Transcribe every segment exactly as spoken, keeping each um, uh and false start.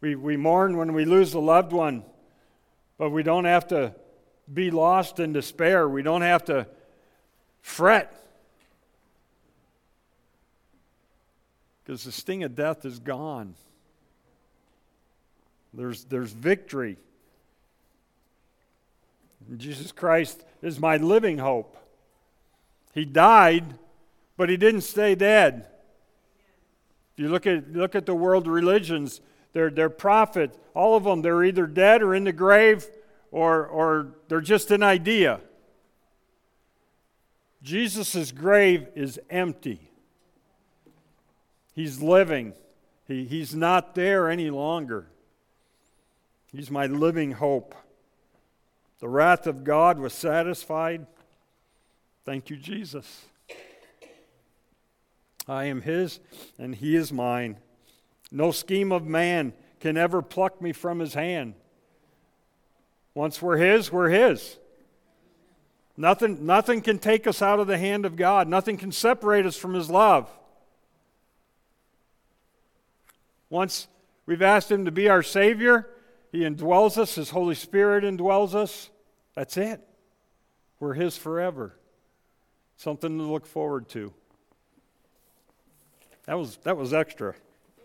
We, we mourn when we lose a loved one, but we don't have to be lost in despair. We don't have to fret, because the sting of death is gone. There's, there's victory. Jesus Christ is my living hope. He died, but he didn't stay dead. If you look at look at the world religions, their their prophet, all of them, they're either dead or in the grave, or or they're just an idea. Jesus' grave is empty. He's living. He, he's not there any longer. He's my living hope. The wrath of God was satisfied. Thank you, Jesus. I am His, and He is mine. No scheme of man can ever pluck me from His hand. Once we're His, we're His. Nothing, nothing can take us out of the hand of God. Nothing can separate us from His love. Once we've asked Him to be our Savior, He indwells us. His Holy Spirit indwells us. That's it. We're His forever. Something to look forward to. That was that was extra.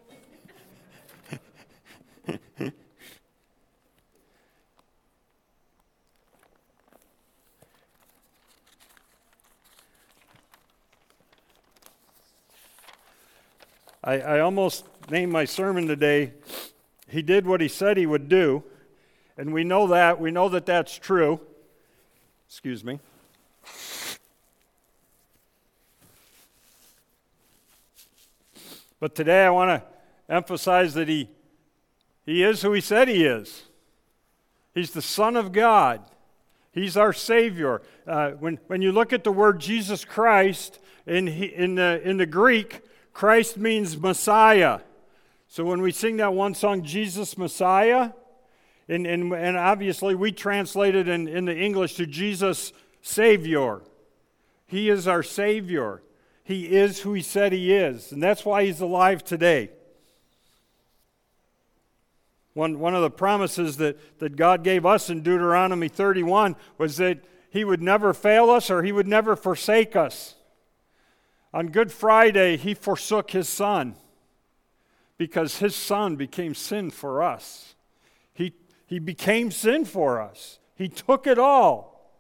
I, I almost named my sermon today, He did what He said He would do. And we know that. We know that that's true. Excuse me. But today I want to emphasize that he, he is who He said He is. He's the Son of God. He's our Savior. Uh, when, when you look at the word Jesus Christ, in, in, the, in the Greek, Christ means Messiah. So when we sing that one song, Jesus Messiah, and, and, and obviously we translate it in, in the English to Jesus Savior. He is our Savior. He is who He said He is, and that's why He's alive today. One, one of the promises that, that God gave us in Deuteronomy thirty-one was that He would never fail us or He would never forsake us. On Good Friday, He forsook His Son because His Son became sin for us. He, he became sin for us. He took it all.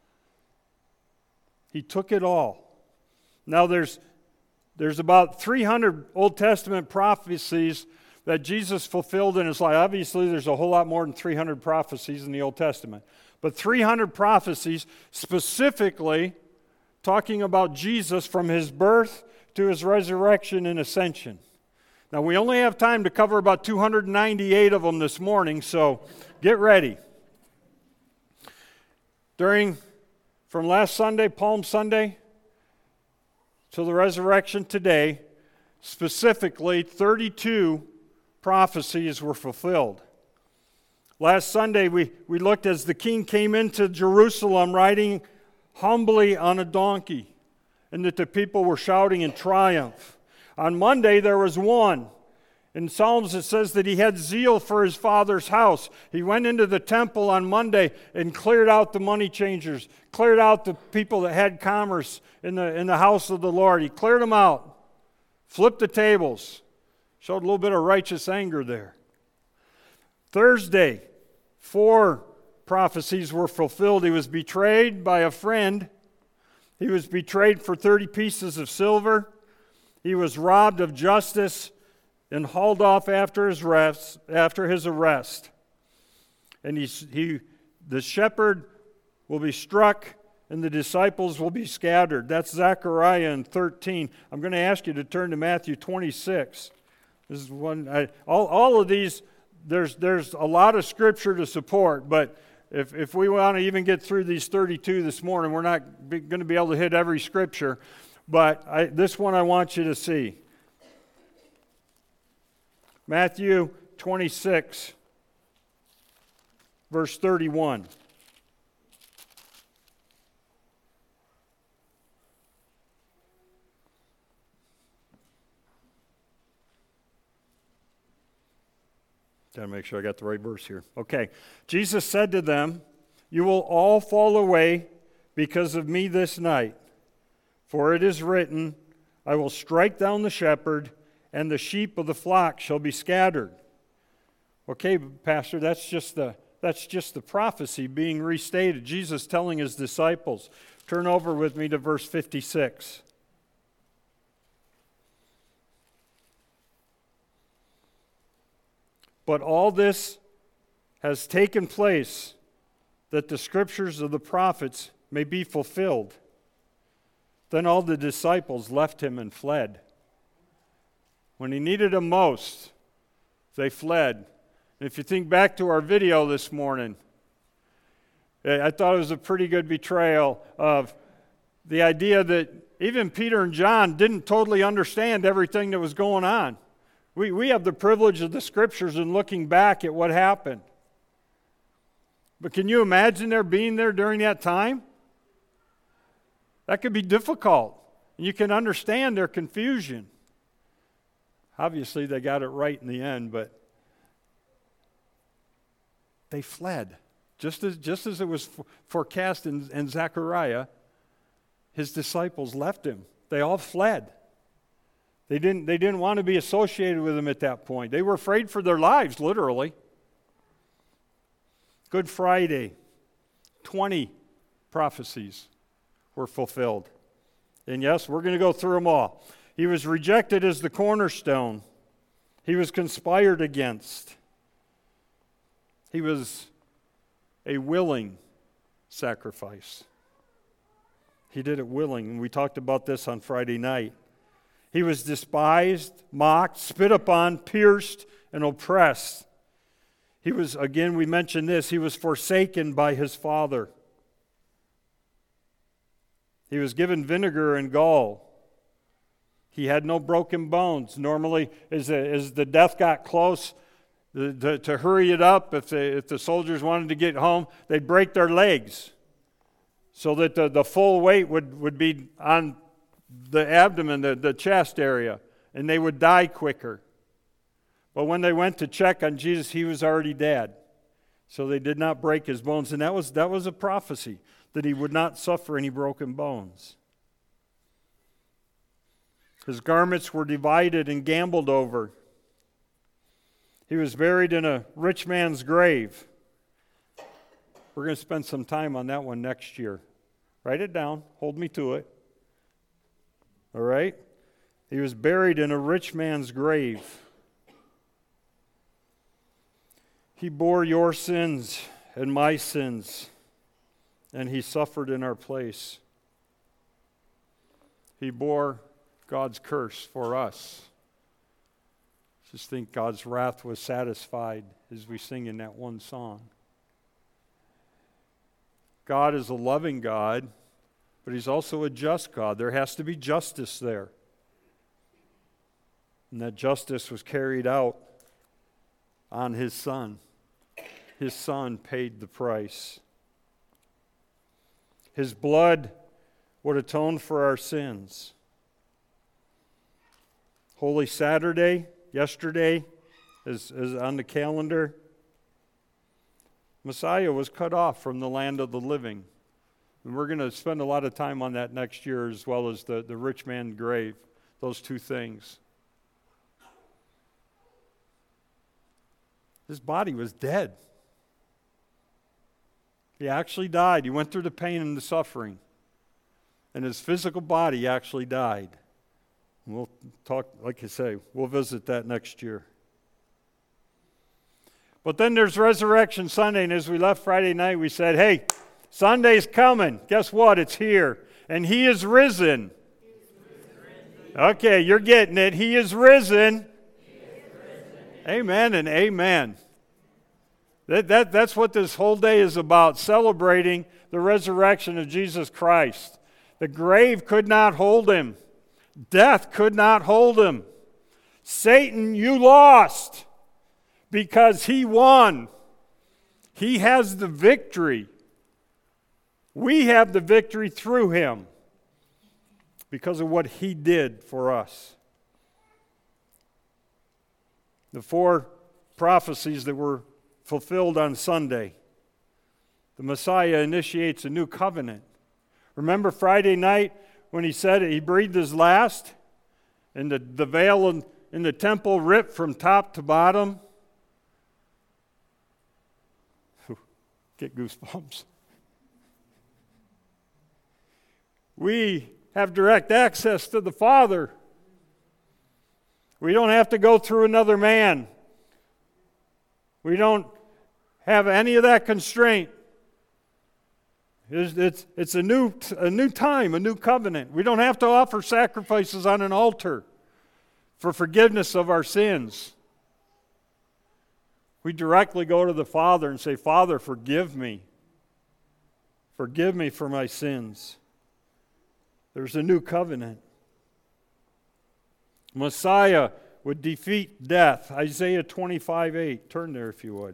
He took it all. Now there's there's about three hundred Old Testament prophecies that Jesus fulfilled in His life. Obviously, there's a whole lot more than three hundred prophecies in the Old Testament. But three hundred prophecies specifically talking about Jesus from His birth to His resurrection and ascension. Now, we only have time to cover about two hundred ninety-eight of them this morning, so get ready. During, from last Sunday, Palm Sunday, to the resurrection today, specifically thirty-two prophecies were fulfilled. Last Sunday we, we looked as the king came into Jerusalem riding humbly on a donkey, and that the people were shouting in triumph. On Monday there was one. In Psalms it says that he had zeal for his father's house. He went into the temple on Monday and cleared out the money changers, cleared out the people that had commerce in the, in the house of the Lord. He cleared them out, flipped the tables, showed a little bit of righteous anger there. Thursday, four prophecies were fulfilled. He was betrayed by a friend. He was betrayed for thirty pieces of silver. He was robbed of justice and hauled off after his arrest. After his arrest. And he, he, the shepherd will be struck and the disciples will be scattered. That's Zechariah in thirteen. I'm going to ask you to turn to Matthew twenty-six. This is one. I, all, all of these, there's there's a lot of scripture to support, but if if we want to even get through these thirty-two this morning, we're not going to be able to hit every scripture. But I, this one I want you to see. Matthew twenty-six, verse thirty-one. Gotta make sure I got the right verse here. Okay. Jesus said to them, "You will all fall away because of me this night. For it is written, I will strike down the shepherd, and the sheep of the flock shall be scattered." Okay, Pastor, that's just the that's just the prophecy being restated. Jesus telling his disciples. Turn over with me to verse fifty-six. But all this has taken place that the scriptures of the prophets may be fulfilled. Then all the disciples left him and fled. When he needed them most, they fled. And if you think back to our video this morning, I thought it was a pretty good betrayal of the idea that even Peter and John didn't totally understand everything that was going on. We, we have the privilege of the scriptures and looking back at what happened. But can you imagine their being there during that time? That could be difficult. And you can understand their confusion. Obviously, they got it right in the end, but they fled. Just as, just as it was forecast in, in Zechariah, his disciples left him. They all fled. They didn't, they didn't want to be associated with him at that point. They were afraid for their lives, literally. Good Friday, twenty prophecies were fulfilled. And yes, we're going to go through them all. He was rejected as the cornerstone. He was conspired against. He was a willing sacrifice. He did it willing, and we talked about this on Friday night. He was despised, mocked, spit upon, pierced, and oppressed. He was, again, we mentioned this, he was forsaken by his Father. He was given vinegar and gall. He had no broken bones. Normally, as the, as the death got close, the, the, to hurry it up, if the, if the soldiers wanted to get home, they'd break their legs so that the, the full weight would, would be on the abdomen, the, the chest area, and they would die quicker. But when they went to check on Jesus, he was already dead. So they did not break his bones. And that was, that was a prophecy, that he would not suffer any broken bones. His garments were divided and gambled over. He was buried in a rich man's grave. We're going to spend some time on that one next year. Write it down. Hold me to it. All right? He was buried in a rich man's grave. He bore your sins and my sins, and he suffered in our place. He bore God's curse for us. Just think God's wrath was satisfied as we sing in that one song. God is a loving God, but he's also a just God. There has to be justice there. And that justice was carried out on his Son. His Son paid the price. His blood would atone for our sins. Holy Saturday, yesterday, is, is on the calendar. Messiah was cut off from the land of the living. And we're going to spend a lot of time on that next year, as well as the, the rich man's grave, those two things. His body was dead. He actually died. He went through the pain and the suffering. And his physical body actually died. And we'll talk, like I say, we'll visit that next year. But then there's Resurrection Sunday, and as we left Friday night, we said, hey, Sunday's coming. Guess what? It's here. And he is risen. Okay, you're getting it. He is risen. He is risen. Amen and amen. That, that, that's what this whole day is about, celebrating the resurrection of Jesus Christ. The grave could not hold him. Death could not hold him. Satan, you lost because he won. He has the victory. We have the victory through him because of what he did for us. The four prophecies that were fulfilled on Sunday. The Messiah initiates a new covenant. Remember Friday night when he said he breathed his last and the, the veil in, in the temple ripped from top to bottom? Whew, get goosebumps. We have direct access to the Father. We don't have to go through another man. We don't have any of that constraint. It's, it's, it's a new, a new time, a new covenant. We don't have to offer sacrifices on an altar for forgiveness of our sins. We directly go to the Father and say, Father, forgive me. Forgive me for my sins. There's a new covenant. Messiah would defeat death. Isaiah twenty-five eight. Turn there if you would.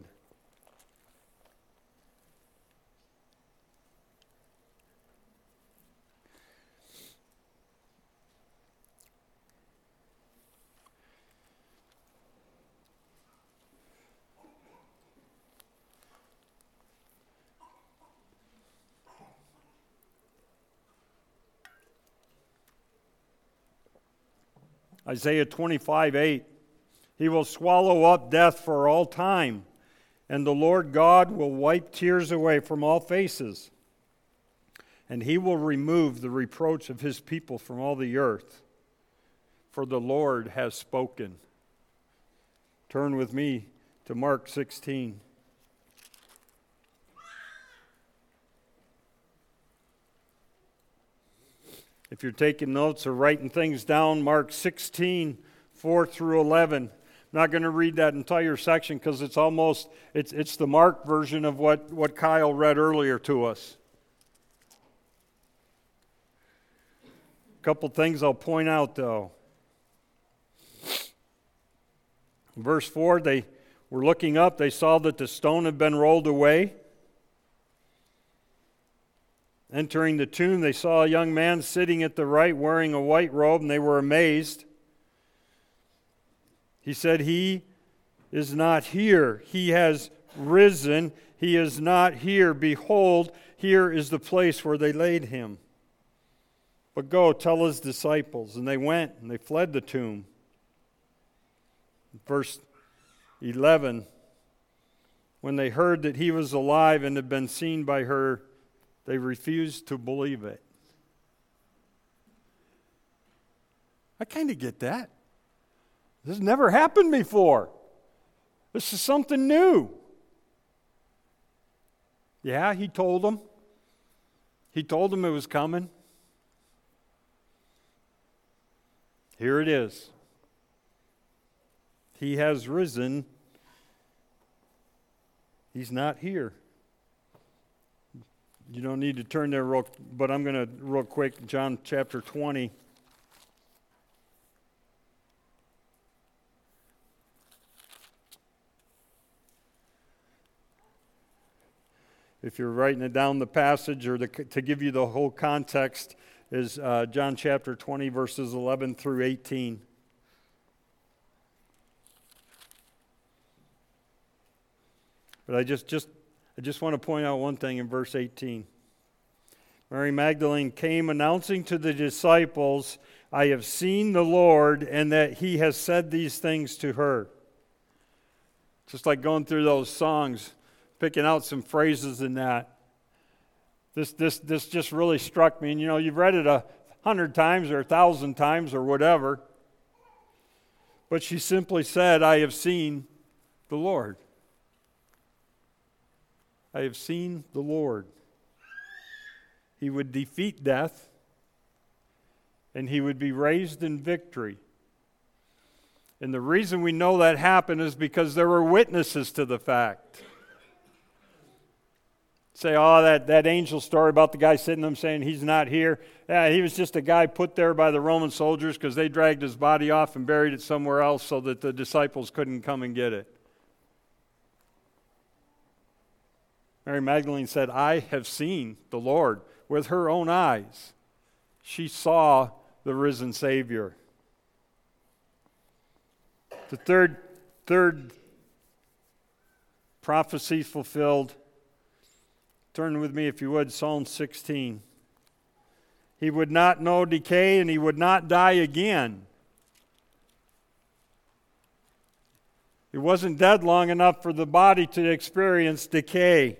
Isaiah twenty-five eight. He will swallow up death for all time, and the Lord God will wipe tears away from all faces, and he will remove the reproach of his people from all the earth, for the Lord has spoken. Turn with me to Mark sixteen. If you're taking notes or writing things down, Mark sixteen, four through eleven. I'm not going to read that entire section because it's almost, it's, it's the Mark version of what, what Kyle read earlier to us. A couple things I'll point out though. Verse four, they were looking up, they saw that the stone had been rolled away. Entering the tomb, they saw a young man sitting at the right wearing a white robe, and they were amazed. He said, "He is not here. He has risen. He is not here. Behold, here is the place where they laid him. But go, tell his disciples." And they went, and they fled the tomb. Verse eleven, when they heard that he was alive and had been seen by her, they refused to believe it. I kind of get that. This has never happened before. This is something new. Yeah, he told them. He told them it was coming. Here it is. He has risen. He's not here. You don't need to turn there, real, but I'm going to, real quick, John chapter twenty. If you're writing it down, the passage, or the, to give you the whole context, is uh, John chapter twenty, verses eleven through eighteen. But I just, just I just want to point out one thing in verse eighteen. Mary Magdalene came announcing to the disciples, "I have seen the Lord, and that he has said these things to her." Just like going through those songs, picking out some phrases in that. This, this, this just really struck me. And you know, you've read it a hundred times or a thousand times or whatever. But she simply said, "I have seen the Lord. I have seen the Lord." He would defeat death, and he would be raised in victory. And the reason we know that happened is because there were witnesses to the fact. Say, oh, that, that angel story about the guy sitting there saying he's not here. Yeah, he was just a guy put there by the Roman soldiers because they dragged his body off and buried it somewhere else so that the disciples couldn't come and get it. Mary Magdalene said, "I have seen the Lord." With her own eyes, she saw the risen Savior. The third, third prophecy fulfilled. Turn with me, if you would, Psalm sixteen. He would not know decay, and he would not die again. He wasn't dead long enough for the body to experience decay.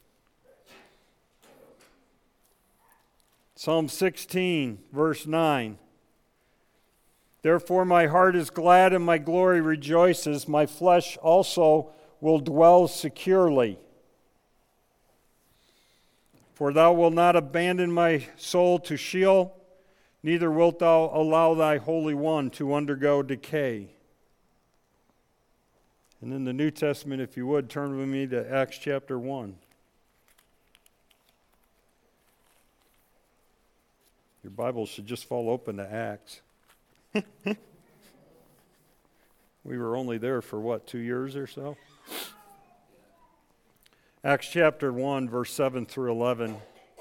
Psalm sixteen, verse nine. Therefore my heart is glad and my glory rejoices. My flesh also will dwell securely. For thou wilt not abandon my soul to Sheol, neither wilt thou allow thy Holy One to undergo decay. And in the New Testament, if you would, turn with me to Acts chapter one. Your Bible should just fall open to Acts. We were only there for what, two years or so? Acts chapter one, verse seven through eleven.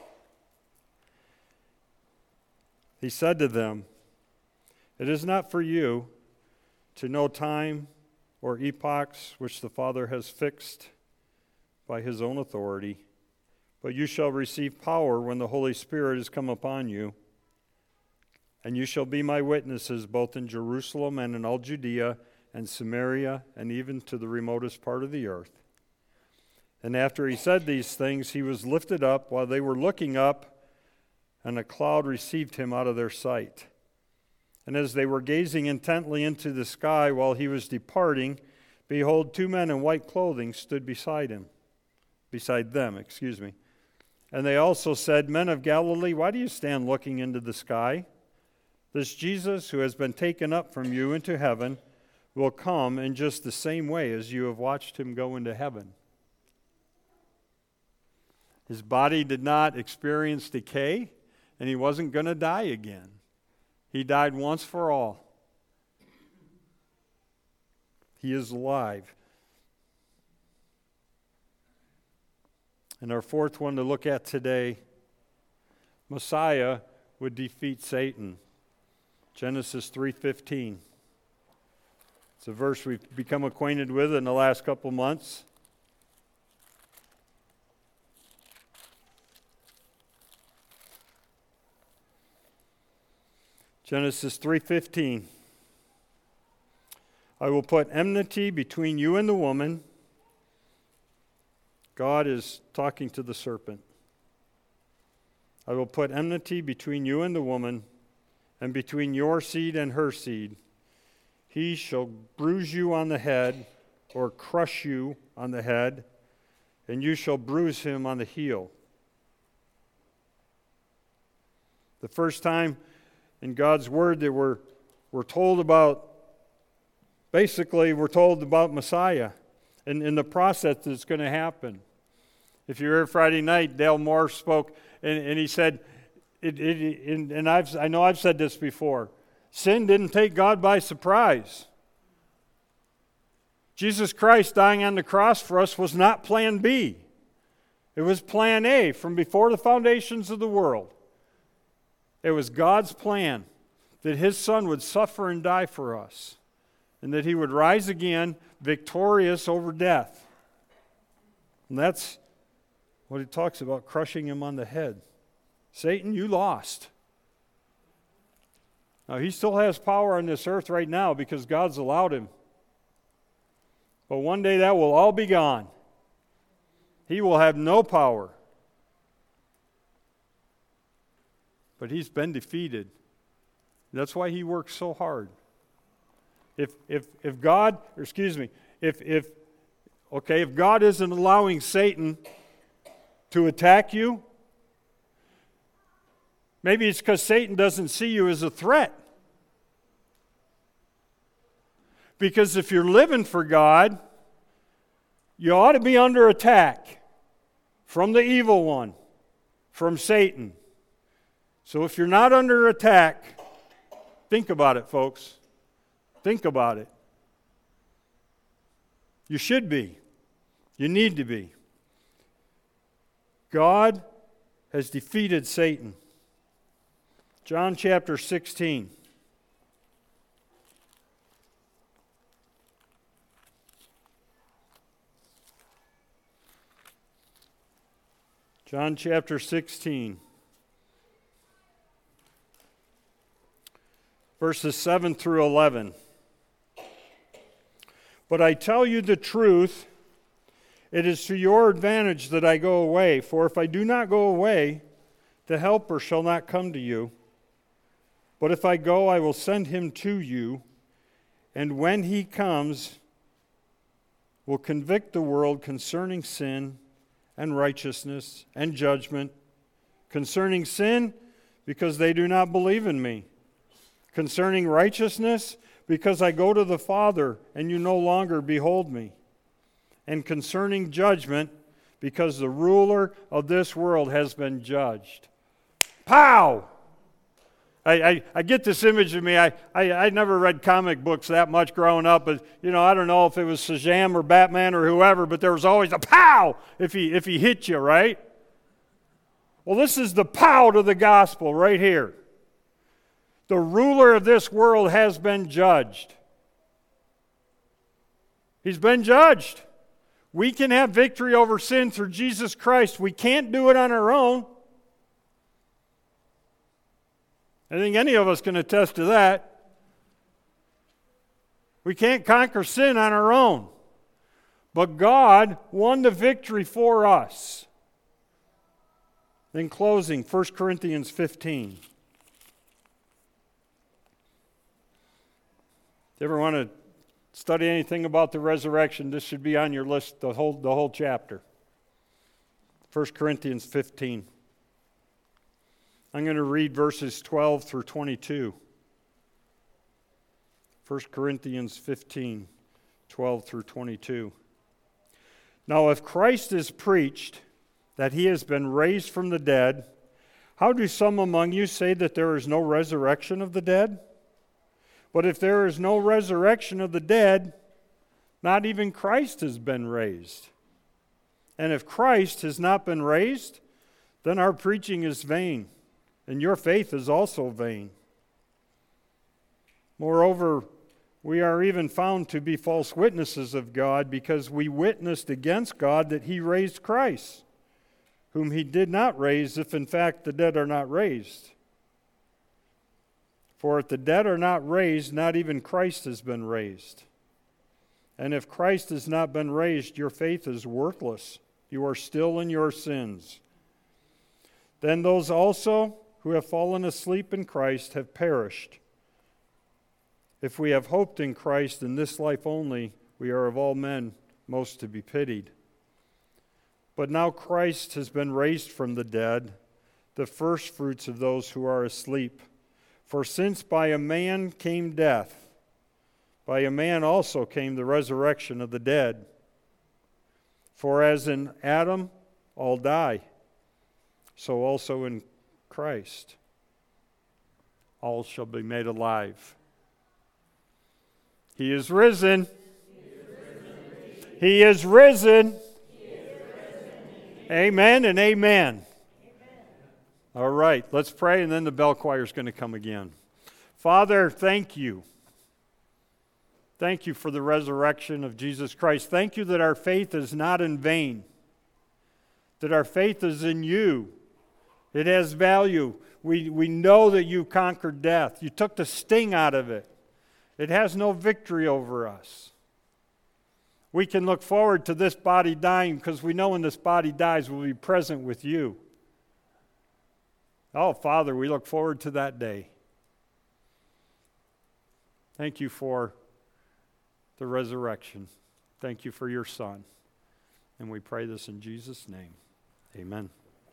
He said to them, "It is not for you to know time or epochs which the Father has fixed by his own authority, but you shall receive power when the Holy Spirit is come upon you. And you shall be my witnesses both in Jerusalem and in all Judea and Samaria and even to the remotest part of the earth." And after he said these things, he was lifted up while they were looking up, and a cloud received him out of their sight. And as they were gazing intently into the sky while he was departing, behold, two men in white clothing stood beside him, beside them, excuse me. And they also said, "Men of Galilee, why do you stand looking into the sky? This Jesus who has been taken up from you into heaven will come in just the same way as you have watched him go into heaven." His body did not experience decay, and he wasn't going to die again. He died once for all. He is alive. And our fourth one to look at today, Messiah would defeat Satan. Genesis three fifteen. It's a verse we've become acquainted with in the last couple months. Genesis three fifteen. "I will put enmity between you and the woman." God is talking to the serpent. "I will put enmity between you and the woman, and between your seed and her seed. He shall bruise you on the head, or crush you on the head, and you shall bruise him on the heel." The first time in God's Word that we're, we're told about, basically we're told about Messiah and, and the process that's going to happen. If you were here Friday night, Dale Moore spoke, and, and he said, it, it, and, and I've, I know I've said this before, sin didn't take God by surprise. Jesus Christ dying on the cross for us was not plan B. It was plan A from before the foundations of the world. It was God's plan that his Son would suffer and die for us, and that he would rise again victorious over death. And that's what he talks about, crushing him on the head. Satan, you lost. Now, he still has power on this earth right now because God's allowed him. But one day that will all be gone. He will have no power. But he's been defeated. That's why he works so hard. If if if God, or excuse me, if if okay, if God isn't allowing Satan to attack you, maybe it's because Satan doesn't see you as a threat. Because if you're living for God, you ought to be under attack from the evil one, from Satan. So if you're not under attack, think about it, folks. Think about it. You should be. You need to be. God has defeated Satan. John chapter sixteen. John chapter sixteen, verses seven through eleven. But I tell you the truth, it is to your advantage that I go away. For if I do not go away, the Helper shall not come to you. But if I go, I will send him to you. And when he comes, will convict the world concerning sin and righteousness and judgment. Concerning sin, because they do not believe in me. Concerning righteousness, because I go to the Father, and you no longer behold me. And concerning judgment, because the ruler of this world has been judged. Pow! I, I, I get this image of me. I, I, I never read comic books that much growing up, but you know, I don't know if it was Shazam or Batman or whoever, but there was always a pow if he if he hit you, right? Well, this is the pow to the gospel right here. The ruler of this world has been judged. He's been judged. We can have victory over sin through Jesus Christ. We can't do it on our own. I think any of us can attest to that. We can't conquer sin on our own. But God won the victory for us. In closing, First Corinthians fifteen. If you ever want to study anything about the resurrection, this should be on your list, the whole, the whole chapter. First Corinthians fifteen. I'm going to read verses twelve through twenty-two. First Corinthians fifteen, twelve through twenty-two. Now, if Christ is preached that he has been raised from the dead, how do some among you say that there is no resurrection of the dead? But if there is no resurrection of the dead, not even Christ has been raised. And if Christ has not been raised, then our preaching is vain, and your faith is also vain. Moreover, we are even found to be false witnesses of God, because we witnessed against God that he raised Christ, whom he did not raise, if in fact the dead are not raised. For if the dead are not raised, not even Christ has been raised. And if Christ has not been raised, your faith is worthless. You are still in your sins. Then those also who have fallen asleep in Christ have perished. If we have hoped in Christ in this life only, we are of all men most to be pitied. But now Christ has been raised from the dead, the firstfruits of those who are asleep. For since by a man came death, by a man also came the resurrection of the dead. For as in Adam all die, so also in Christ all shall be made alive. He is risen. He is risen. He is risen. Amen and amen. All right, let's pray, and then the bell choir is going to come again. Father, thank you. Thank you for the resurrection of Jesus Christ. Thank you that our faith is not in vain, that our faith is in you. It has value. We, we know that you conquered death. You took the sting out of it. It has no victory over us. We can look forward to this body dying because we know when this body dies, we'll be present with you. Oh, Father, we look forward to that day. Thank you for the resurrection. Thank you for your Son. And we pray this in Jesus' name. Amen.